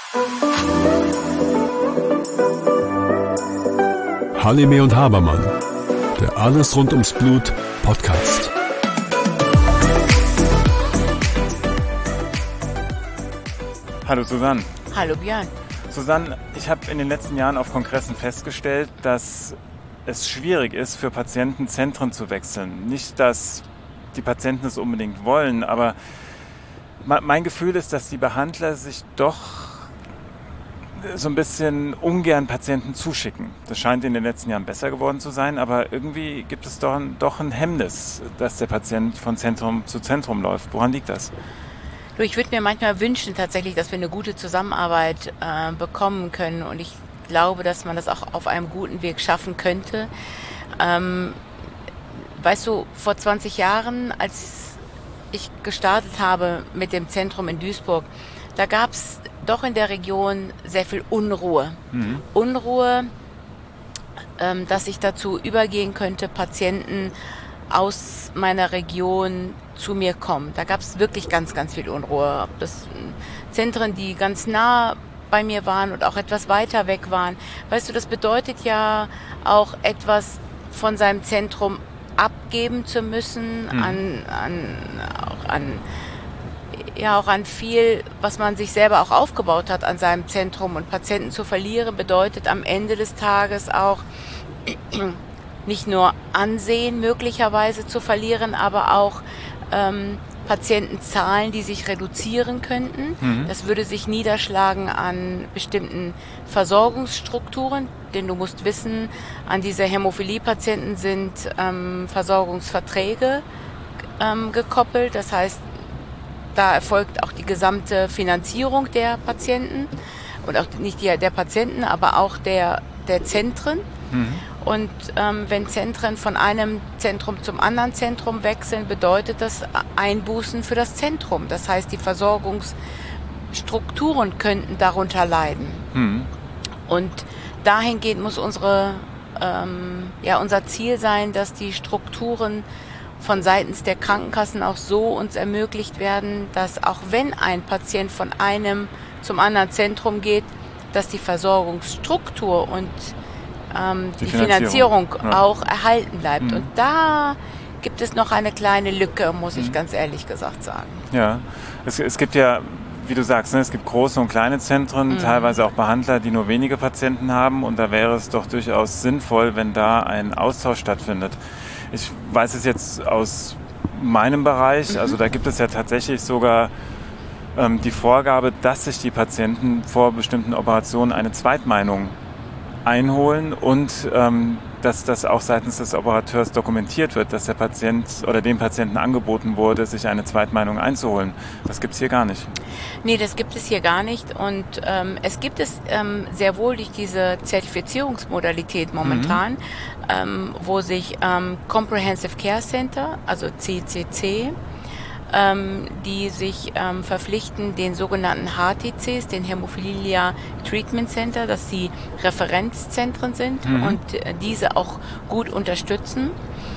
Halime und Habermann, der Alles rund ums Blut Podcast. Hallo Susanne. Hallo Björn. Susanne, ich habe in den letzten Jahren auf Kongressen festgestellt, dass es schwierig ist, für Patienten Zentren zu wechseln. Nicht, dass die Patienten es unbedingt wollen, aber mein Gefühl ist, dass die Behandler sich doch so ein bisschen ungern Patienten zuschicken. Das scheint in den letzten Jahren besser geworden zu sein, aber irgendwie gibt es doch ein Hemmnis, dass der Patient von Zentrum zu Zentrum läuft. Woran liegt das? Ich würde mir manchmal wünschen tatsächlich, dass wir eine gute Zusammenarbeit bekommen können, und ich glaube, dass man das auch auf einem guten Weg schaffen könnte. Weißt du, vor 20 Jahren, als ich gestartet habe mit dem Zentrum in Duisburg, da gab es doch in der Region sehr viel Unruhe. Unruhe, dass ich dazu übergehen könnte, Patienten aus meiner Region zu mir kommen. Da gab es wirklich ganz, ganz viel Unruhe. Ob das Zentren, die ganz nah bei mir waren und auch etwas weiter weg waren. Weißt du, das bedeutet ja auch etwas von seinem Zentrum abgeben zu müssen, auch an viel, was man sich selber auch aufgebaut hat an seinem Zentrum. Und Patienten zu verlieren bedeutet am Ende des Tages auch nicht nur Ansehen möglicherweise zu verlieren, aber auch Patientenzahlen, die sich reduzieren könnten. Das würde sich niederschlagen an bestimmten Versorgungsstrukturen, denn du musst wissen, an diese Hämophilie-Patienten sind Versorgungsverträge gekoppelt. Das heißt, da erfolgt auch die gesamte Finanzierung der Patienten und auch nicht der Patienten, aber auch der Zentren. Und wenn Zentren von einem Zentrum zum anderen Zentrum wechseln, bedeutet das Einbußen für das Zentrum. Das heißt, die Versorgungsstrukturen könnten darunter leiden. Und dahingehend muss unser Ziel sein, dass die Strukturen von seitens der Krankenkassen auch so uns ermöglicht werden, dass auch wenn ein Patient von einem zum anderen Zentrum geht, dass die Versorgungsstruktur und die Finanzierung auch erhalten bleibt. Und da gibt es noch eine kleine Lücke, muss ich ganz ehrlich gesagt sagen. Ja, es gibt ja, wie du sagst, es gibt große und kleine Zentren, teilweise auch Behandler, die nur wenige Patienten haben, und da wäre es doch durchaus sinnvoll, wenn da ein Austausch stattfindet. Ich weiß es jetzt aus meinem Bereich, also da gibt es ja tatsächlich sogar die Vorgabe, dass sich die Patienten vor bestimmten Operationen eine Zweitmeinung einholen und dass das auch seitens des Operateurs dokumentiert wird, dass der Patient oder dem Patienten angeboten wurde, sich eine Zweitmeinung einzuholen. Das gibt es hier gar nicht. Nee, das gibt es hier gar nicht, und es gibt es sehr wohl durch diese Zertifizierungsmodalität momentan, wo sich Comprehensive Care Center, also CCC, die sich verpflichten, den sogenannten HTCs, den Hämophilia Treatment Center, dass sie Referenzzentren sind und diese auch gut unterstützen.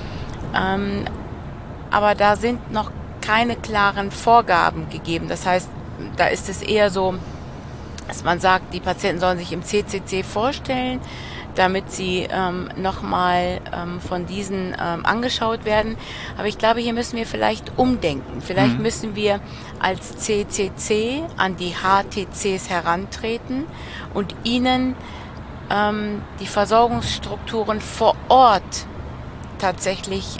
Aber da sind noch keine klaren Vorgaben gegeben. Das heißt, da ist es eher so, dass man sagt, die Patienten sollen sich im CCC vorstellen, damit sie nochmal von diesen angeschaut werden. Aber ich glaube, hier müssen wir vielleicht umdenken. Vielleicht müssen wir als CCC an die HTCs herantreten und ihnen die Versorgungsstrukturen vor Ort tatsächlich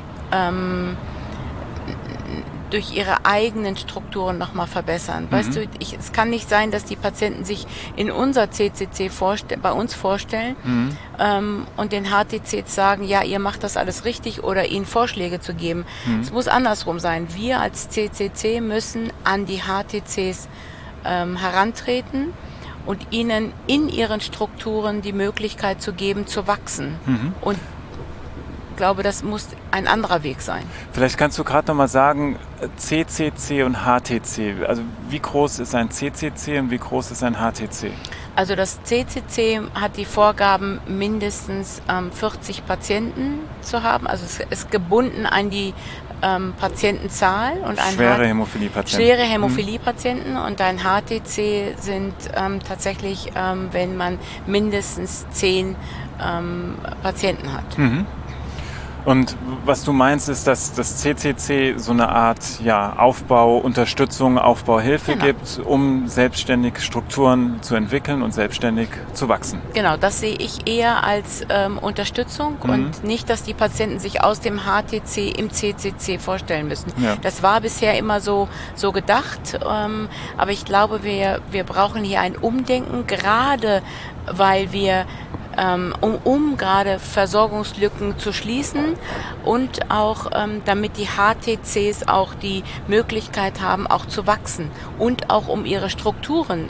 durch ihre eigenen Strukturen nochmal verbessern. Weißt du, es kann nicht sein, dass die Patienten sich in unser CCC bei uns vorstellen und den HTCs sagen, ja, ihr macht das alles richtig, oder ihnen Vorschläge zu geben. Es muss andersrum sein. Wir als CCC müssen an die HTCs herantreten und ihnen in ihren Strukturen die Möglichkeit zu geben, zu wachsen. Und ich glaube, das muss ein anderer Weg sein. Vielleicht kannst du gerade nochmal sagen, CCC und HTC. Also wie groß ist ein CCC und wie groß ist ein HTC? Also das CCC hat die Vorgaben, mindestens 40 Patienten zu haben. Also es ist gebunden an die Patientenzahl und ein schwere Hämophilie-Patienten. Schwere Hämophilie-Patienten und ein HTC sind tatsächlich, wenn man mindestens 10 Patienten hat. Mhm. Und was du meinst, ist, dass das CCC so eine Art Aufbauunterstützung, Aufbauhilfe gibt, um selbstständig Strukturen zu entwickeln und selbstständig zu wachsen. Genau, das sehe ich eher als Unterstützung und nicht, dass die Patienten sich aus dem HTC im CCC vorstellen müssen. Ja. Das war bisher immer so gedacht, aber ich glaube, wir brauchen hier ein Umdenken, gerade weil wir um gerade Versorgungslücken zu schließen und auch damit die HTCs auch die Möglichkeit haben, auch zu wachsen und auch um ihre Strukturen,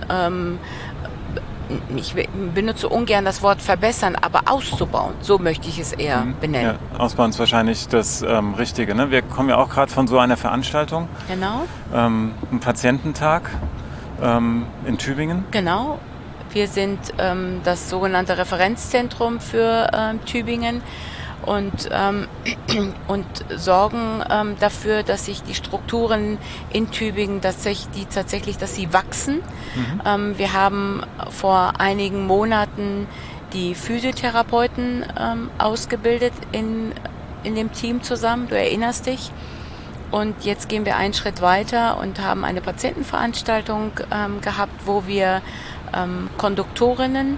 ich benutze ungern das Wort verbessern, aber auszubauen, so möchte ich es eher benennen. Ja, ausbauen ist wahrscheinlich das Richtige. Ne? Wir kommen ja auch gerade von so einer Veranstaltung. Genau. Ein Patiententag in Tübingen. Genau. Wir sind das sogenannte Referenzzentrum für Tübingen und sorgen dafür, dass sich die Strukturen in Tübingen tatsächlich, dass sie wachsen. Wir haben vor einigen Monaten die Physiotherapeuten ausgebildet in dem Team zusammen. Du erinnerst dich. Und jetzt gehen wir einen Schritt weiter und haben eine Patientenveranstaltung gehabt, wo wir Konduktorinnen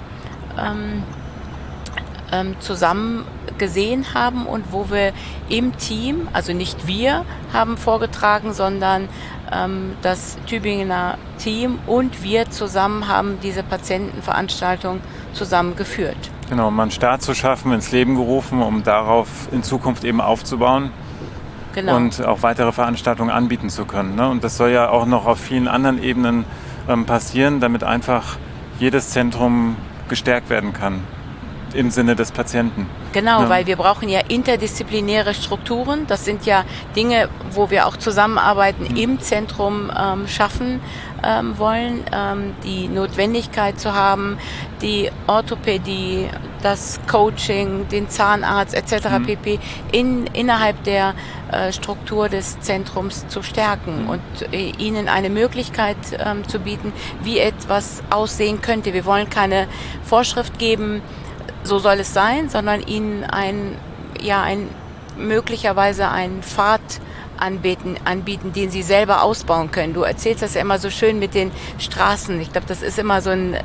zusammen gesehen haben und wo wir im Team, also nicht wir haben vorgetragen, sondern das Tübinger Team und wir zusammen haben diese Patientenveranstaltung zusammen geführt. Genau, um einen Start zu schaffen, ins Leben gerufen, um darauf in Zukunft eben aufzubauen. Genau. Und auch weitere Veranstaltungen anbieten zu können. Ne? Und das soll ja auch noch auf vielen anderen Ebenen passieren, damit einfach jedes Zentrum gestärkt werden kann im Sinne des Patienten. Genau, weil wir brauchen ja interdisziplinäre Strukturen. Das sind ja Dinge, wo wir auch Zusammenarbeiten im Zentrum schaffen wollen. Die Notwendigkeit zu haben, die Orthopädie, das Coaching, den Zahnarzt etc. pp. Innerhalb der Struktur des Zentrums zu stärken und ihnen eine Möglichkeit zu bieten, wie etwas aussehen könnte. Wir wollen keine Vorschrift geben, so soll es sein, sondern ihnen möglicherweise einen Pfad anbieten, den sie selber ausbauen können. Du erzählst das ja immer so schön mit den Straßen. Ich glaube, das ist immer so ein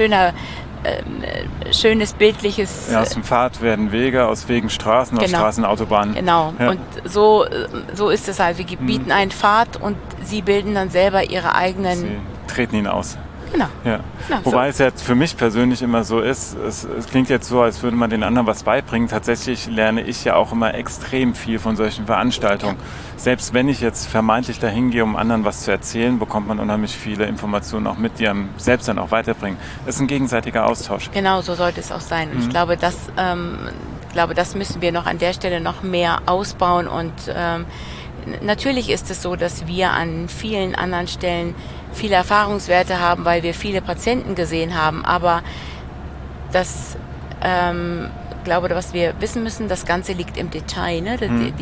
schönes bildliches... Ja, aus dem Pfad werden Wege, aus Wegen Straßen, aus Straßen Autobahnen. Genau, ja. Und so ist es halt. Wir bieten einen Pfad und sie bilden dann selber ihre eigenen... Sie treten ihn aus. Genau. Ja. Wobei es jetzt für mich persönlich immer so ist, es klingt jetzt so, als würde man den anderen was beibringen. Tatsächlich lerne ich ja auch immer extrem viel von solchen Veranstaltungen. Ja. Selbst wenn ich jetzt vermeintlich dahin gehe, um anderen was zu erzählen, bekommt man unheimlich viele Informationen auch mit, die einem selbst dann auch weiterbringen. Es ist ein gegenseitiger Austausch. Genau, so sollte es auch sein. Und ich glaube, das müssen wir noch an der Stelle noch mehr ausbauen. Und natürlich ist es so, dass wir an vielen anderen Stellen viele Erfahrungswerte haben, weil wir viele Patienten gesehen haben. Aber das, glaube, was wir wissen müssen, das Ganze liegt im Detail. Ne?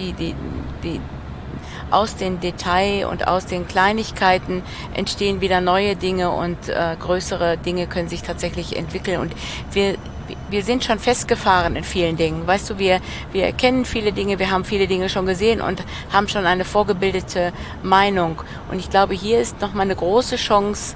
Aus den Detail und aus den Kleinigkeiten entstehen wieder neue Dinge und größere Dinge können sich tatsächlich entwickeln. Und wir sind schon festgefahren in vielen Dingen. Weißt du, wir kennen viele Dinge, wir haben viele Dinge schon gesehen und haben schon eine vorgebildete Meinung. Und ich glaube, hier ist nochmal eine große Chance,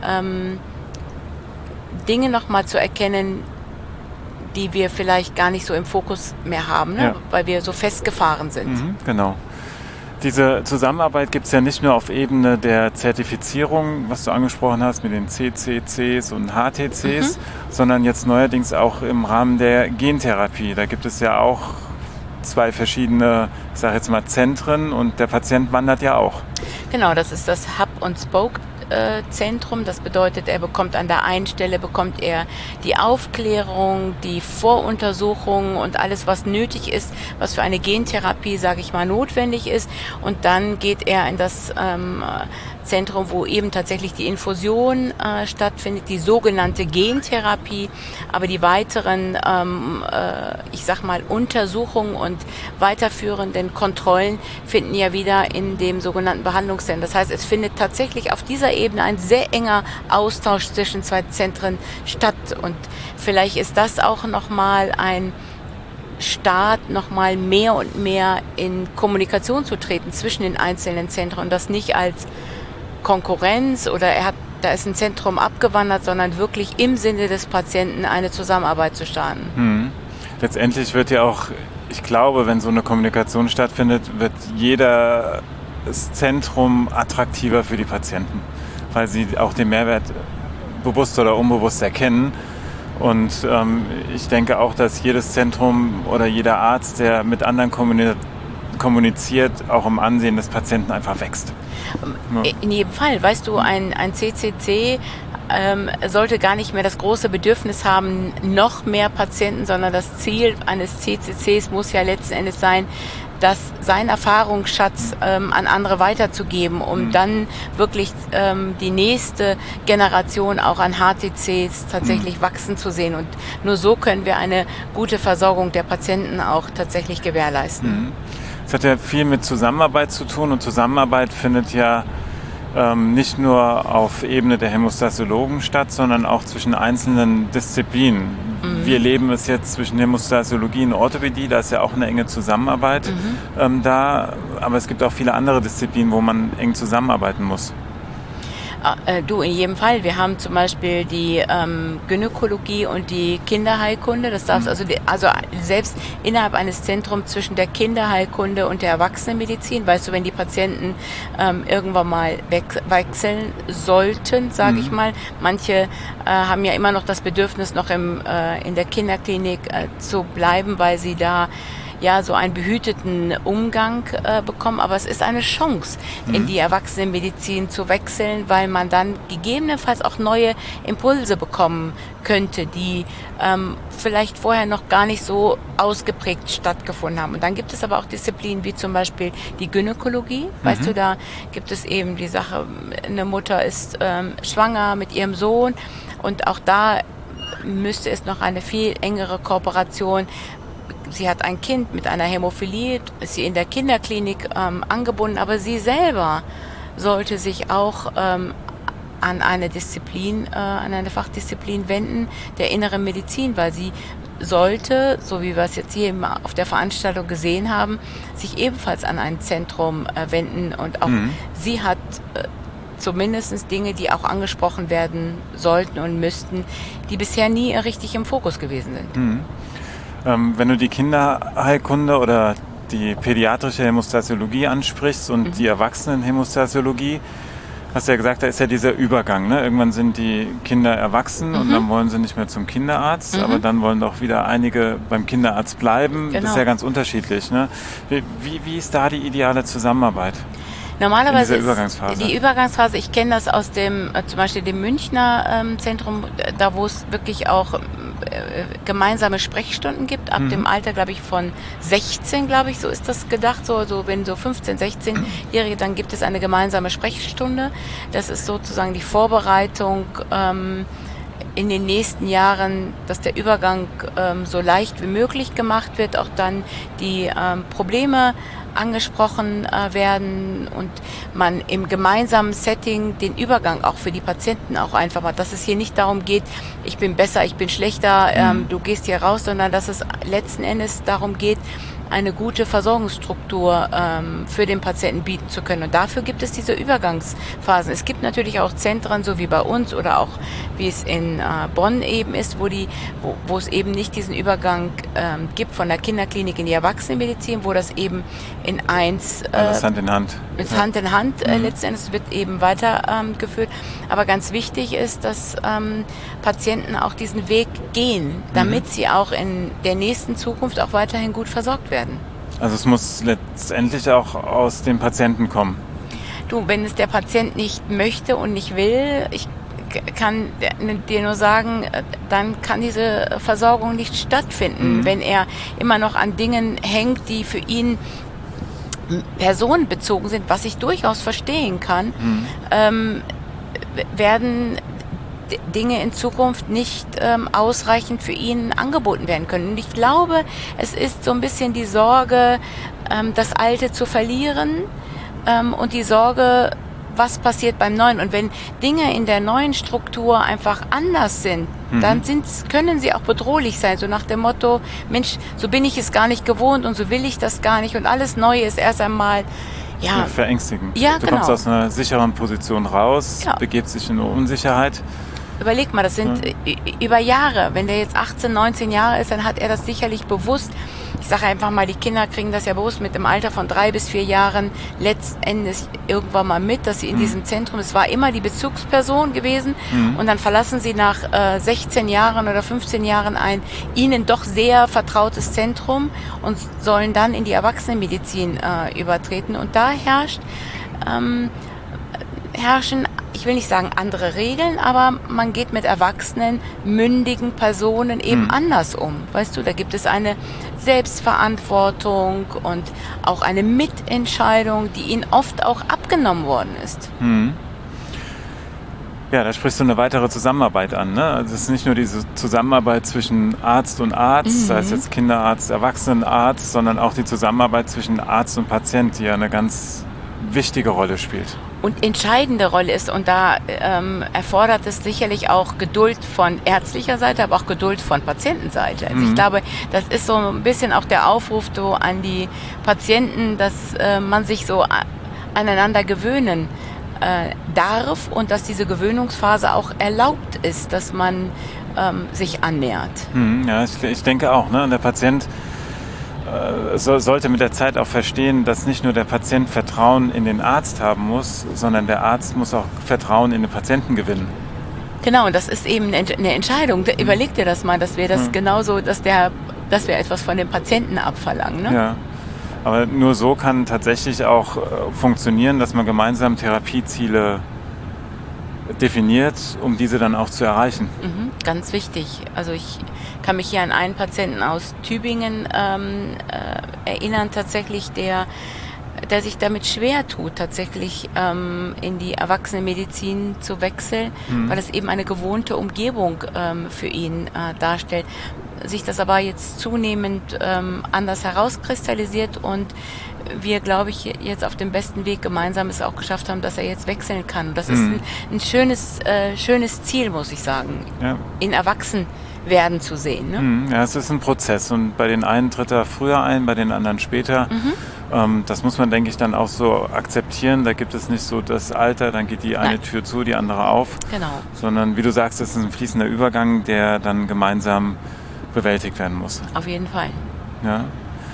Dinge nochmal zu erkennen, die wir vielleicht gar nicht so im Fokus mehr haben, ne? Ja. Weil wir so festgefahren sind. Genau. Diese Zusammenarbeit gibt es ja nicht nur auf Ebene der Zertifizierung, was du angesprochen hast mit den CCCs und HTCs, sondern jetzt neuerdings auch im Rahmen der Gentherapie. Da gibt es ja auch 2 verschiedene, ich sage jetzt mal, Zentren und der Patient wandert ja auch. Genau, das ist das Hub und Spoke Zentrum. Das bedeutet, er bekommt an der einen Stelle die Aufklärung, die Voruntersuchungen und alles, was nötig ist, was für eine Gentherapie, sage ich mal, notwendig ist. Und dann geht er in das Zentrum, wo eben tatsächlich die Infusion stattfindet, die sogenannte Gentherapie, aber die weiteren, ich sag mal, Untersuchungen und weiterführenden Kontrollen finden ja wieder in dem sogenannten Behandlungszentrum. Das heißt, es findet tatsächlich auf dieser Ebene ein sehr enger Austausch zwischen zwei Zentren statt und vielleicht ist das auch nochmal ein Staat, nochmal mehr und mehr in Kommunikation zu treten zwischen den einzelnen Zentren und das nicht als Konkurrenz oder da ist ein Zentrum abgewandert, sondern wirklich im Sinne des Patienten eine Zusammenarbeit zu starten. Letztendlich wird ja auch, ich glaube, wenn so eine Kommunikation stattfindet, wird jedes Zentrum attraktiver für die Patienten, weil sie auch den Mehrwert bewusst oder unbewusst erkennen. Und ich denke auch, dass jedes Zentrum oder jeder Arzt, der mit anderen kommuniziert, auch im Ansehen des Patienten einfach wächst. In jedem Fall. Weißt du, ein CCC sollte gar nicht mehr das große Bedürfnis haben, noch mehr Patienten, sondern das Ziel eines CCCs muss ja letzten Endes sein, seinen Erfahrungsschatz an andere weiterzugeben, um dann wirklich die nächste Generation auch an HTCs tatsächlich wachsen zu sehen. Und nur so können wir eine gute Versorgung der Patienten auch tatsächlich gewährleisten. Es hat ja viel mit Zusammenarbeit zu tun und Zusammenarbeit findet ja nicht nur auf Ebene der Hämostasiologen statt, sondern auch zwischen einzelnen Disziplinen. Wir leben es jetzt zwischen Hämostasiologie und Orthopädie, da ist ja auch eine enge Zusammenarbeit da, aber es gibt auch viele andere Disziplinen, wo man eng zusammenarbeiten muss. Du, in jedem Fall. Wir haben zum Beispiel die Gynäkologie und die Kinderheilkunde. Das darf also selbst innerhalb eines Zentrums zwischen der Kinderheilkunde und der Erwachsenenmedizin, weißt du, wenn die Patienten irgendwann mal wechseln sollten, sage ich mal. Manche haben ja immer noch das Bedürfnis, noch in der Kinderklinik zu bleiben, weil sie da ja so einen behüteten Umgang bekommen, aber es ist eine Chance, in die Erwachsenenmedizin zu wechseln, weil man dann gegebenenfalls auch neue Impulse bekommen könnte, die vielleicht vorher noch gar nicht so ausgeprägt stattgefunden haben. Und dann gibt es aber auch Disziplinen wie zum Beispiel die Gynäkologie. Weißt du, da gibt es eben die Sache, eine Mutter ist schwanger mit ihrem Sohn und auch da müsste es noch eine viel engere Kooperation. Sie hat ein Kind mit einer Hämophilie, ist sie in der Kinderklinik angebunden, aber sie selber sollte sich auch an eine Disziplin, an eine Fachdisziplin wenden, der inneren Medizin, weil sie sollte, so wie wir es jetzt hier auf der Veranstaltung gesehen haben, sich ebenfalls an ein Zentrum wenden und auch sie hat zumindest Dinge, die auch angesprochen werden sollten und müssten, die bisher nie richtig im Fokus gewesen sind. Wenn du die Kinderheilkunde oder die pädiatrische Hämostasiologie ansprichst und die Erwachsenenhämostasiologie, hast du ja gesagt, da ist ja dieser Übergang. Ne? Irgendwann sind die Kinder erwachsen und dann wollen sie nicht mehr zum Kinderarzt, aber dann wollen doch wieder einige beim Kinderarzt bleiben. Genau. Das ist ja ganz unterschiedlich. Ne? Wie ist da die ideale Zusammenarbeit? Normalerweise ist die Übergangsphase, ich kenne das aus dem, zum Beispiel dem Münchner Zentrum, da wo es wirklich auch gemeinsame Sprechstunden gibt, ab dem Alter, glaube ich, von 16, glaube ich, so ist das gedacht, so wenn so 15-, 16-Jährige, dann gibt es eine gemeinsame Sprechstunde. Das ist sozusagen die Vorbereitung in den nächsten Jahren, dass der Übergang so leicht wie möglich gemacht wird, auch dann die Probleme angesprochen werden und man im gemeinsamen Setting den Übergang auch für die Patienten auch einfach macht, dass es hier nicht darum geht, ich bin besser, ich bin schlechter, du gehst hier raus, sondern dass es letzten Endes darum geht, eine gute Versorgungsstruktur für den Patienten bieten zu können. Und dafür gibt es diese Übergangsphasen. Es gibt natürlich auch Zentren, so wie bei uns oder auch wie es in Bonn eben ist, wo es eben nicht diesen Übergang gibt von der Kinderklinik in die Erwachsenenmedizin, wo das eben in eins alles Hand in Hand. Mit Hand in Hand letzten Endes wird eben weitergeführt. Aber ganz wichtig ist, dass Patienten auch diesen Weg gehen, damit sie auch in der nächsten Zukunft auch weiterhin gut versorgt werden. Also es muss letztendlich auch aus dem Patienten kommen. Du, wenn es der Patient nicht möchte und nicht will, ich kann dir nur sagen, dann kann diese Versorgung nicht stattfinden, wenn er immer noch an Dingen hängt, die für ihn personenbezogen sind, was ich durchaus verstehen kann, werden Dinge in Zukunft nicht ausreichend für ihn angeboten werden können. Und ich glaube, es ist so ein bisschen die Sorge, das Alte zu verlieren und die Sorge, was passiert beim Neuen. Und wenn Dinge in der neuen Struktur einfach anders sind, dann können sie auch bedrohlich sein. So nach dem Motto, Mensch, so bin ich es gar nicht gewohnt und so will ich das gar nicht. Und alles Neue ist erst einmal verängstigend. Ja, du kommst aus einer sicheren Position raus, begibst dich in eine Unsicherheit. Überleg mal, das sind über Jahre. Wenn der jetzt 18, 19 Jahre ist, dann hat er das sicherlich bewusst. Ich sage einfach mal, die Kinder kriegen das ja bewusst mit dem Alter von 3 bis 4 Jahren letztendlich irgendwann mal mit, dass sie in diesem Zentrum, es war immer die Bezugsperson gewesen und dann verlassen sie nach 16 Jahren oder 15 Jahren ein ihnen doch sehr vertrautes Zentrum und sollen dann in die Erwachsenenmedizin übertreten. Und da herrschen, ich will nicht sagen andere Regeln, aber man geht mit erwachsenen, mündigen Personen eben anders um. Weißt du, da gibt es eine Selbstverantwortung und auch eine Mitentscheidung, die ihnen oft auch abgenommen worden ist. Ja, da sprichst du eine weitere Zusammenarbeit an. Ne? Also es ist nicht nur diese Zusammenarbeit zwischen Arzt und Arzt, sei es jetzt Kinderarzt, Erwachsenenarzt, sondern auch die Zusammenarbeit zwischen Arzt und Patient, die ja eine ganz wichtige Rolle spielt. Und entscheidende Rolle ist, und da erfordert es sicherlich auch Geduld von ärztlicher Seite, aber auch Geduld von Patientenseite. Also ich glaube, das ist so ein bisschen auch der Aufruf so an die Patienten, dass man sich so aneinander gewöhnen darf und dass diese Gewöhnungsphase auch erlaubt ist, dass man sich annähert. Ja, ich denke auch. Ne? Und der Patient sollte mit der Zeit auch verstehen, dass nicht nur der Patient Vertrauen in den Arzt haben muss, sondern der Arzt muss auch Vertrauen in den Patienten gewinnen. Genau, und das ist eben eine Entscheidung. Überleg dir das mal, dass wir das genauso, dass wir etwas von dem Patienten abverlangen. Ne? Ja, aber nur so kann tatsächlich auch funktionieren, dass man gemeinsam Therapieziele definiert, um diese dann auch zu erreichen. Ganz wichtig. Also ich kann mich hier an einen Patienten aus Tübingen erinnern, tatsächlich, der sich damit schwer tut, tatsächlich in die Erwachsenenmedizin zu wechseln, weil es eben eine gewohnte Umgebung für ihn darstellt. Sich das aber jetzt zunehmend anders herauskristallisiert und wir, glaube ich, jetzt auf dem besten Weg gemeinsam es auch geschafft haben, dass er jetzt wechseln kann. Und das ist ein schönes Ziel, muss ich sagen, in Erwachsenwerden zu sehen. Ne? Ja, es ist ein Prozess und bei den einen tritt er früher ein, bei den anderen später. Das muss man, denke ich, dann auch so akzeptieren. Da gibt es nicht so das Alter, dann geht die eine Tür zu, die andere auf. Genau. Sondern, wie du sagst, es ist ein fließender Übergang, der dann gemeinsam bewältigt werden muss. Auf jeden Fall. Ja.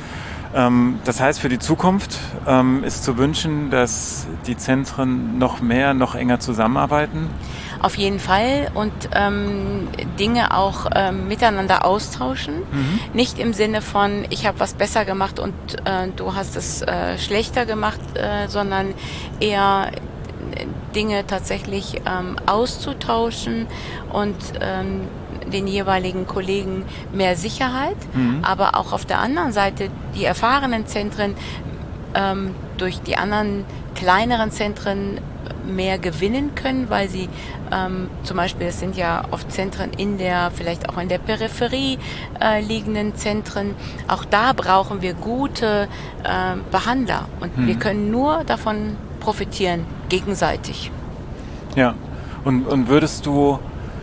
Das heißt, für die Zukunft ist zu wünschen, dass die Zentren noch enger zusammenarbeiten? Auf jeden Fall und Dinge auch miteinander austauschen. Nicht im Sinne von, ich habe was besser gemacht und du hast es schlechter gemacht, sondern eher Dinge tatsächlich auszutauschen und den jeweiligen Kollegen mehr Sicherheit, aber auch auf der anderen Seite die erfahrenen Zentren durch die anderen kleineren Zentren mehr gewinnen können, weil sie zum Beispiel, es sind ja oft Zentren vielleicht auch in der Peripherie liegenden Zentren, auch da brauchen wir gute Behandler und wir können nur davon profitieren, gegenseitig. Ja, und würdest du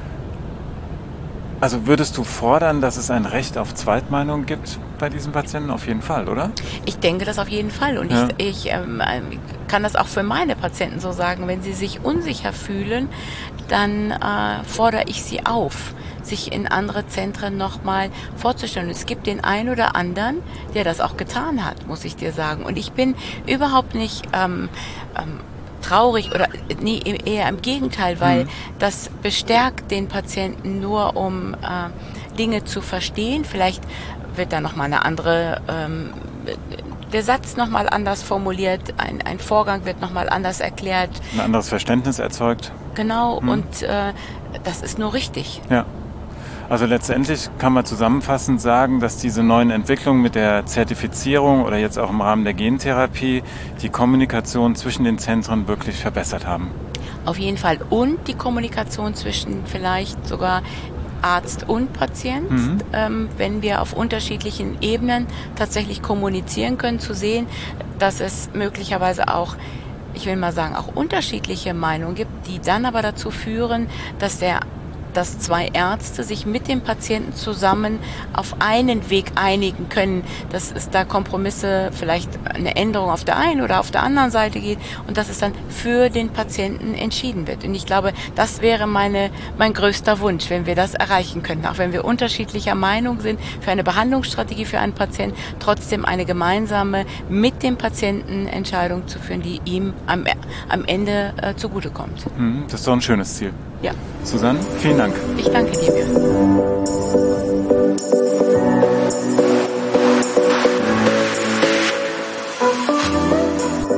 fordern, dass es ein Recht auf Zweitmeinung gibt bei diesen Patienten? Auf jeden Fall, oder? Ich denke das auf jeden Fall. Und ich kann das auch für meine Patienten so sagen. Wenn sie sich unsicher fühlen, dann fordere ich sie auf, sich in andere Zentren nochmal vorzustellen. Es gibt den einen oder anderen, der das auch getan hat, muss ich dir sagen. Und ich bin überhaupt nicht traurig oder nee, eher im Gegenteil, weil das bestärkt den Patienten nur, um Dinge zu verstehen. Vielleicht wird da nochmal eine andere, der Satz nochmal anders formuliert, ein Vorgang wird nochmal anders erklärt. Ein anderes Verständnis erzeugt. Genau, und das ist nur richtig. Ja. Also letztendlich kann man zusammenfassend sagen, dass diese neuen Entwicklungen mit der Zertifizierung oder jetzt auch im Rahmen der Gentherapie die Kommunikation zwischen den Zentren wirklich verbessert haben. Auf jeden Fall. Und die Kommunikation zwischen vielleicht sogar Arzt und Patient, wenn wir auf unterschiedlichen Ebenen tatsächlich kommunizieren können, zu sehen, dass es möglicherweise auch, ich will mal sagen, auch unterschiedliche Meinungen gibt, die dann aber dazu führen, dass zwei Ärzte sich mit dem Patienten zusammen auf einen Weg einigen können, dass es da Kompromisse, vielleicht eine Änderung auf der einen oder auf der anderen Seite geht und dass es dann für den Patienten entschieden wird. Und ich glaube, das wäre mein größter Wunsch, wenn wir das erreichen könnten. Auch wenn wir unterschiedlicher Meinung sind für eine Behandlungsstrategie für einen Patienten, trotzdem eine gemeinsame mit dem Patienten Entscheidung zu führen, die ihm am Ende zugutekommt. Das ist doch ein schönes Ziel. Ja. Susanne, vielen Dank. Ich danke dir, Björn.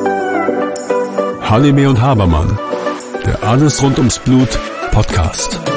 Halime und Habermann, der Alles rund ums Blut Podcast.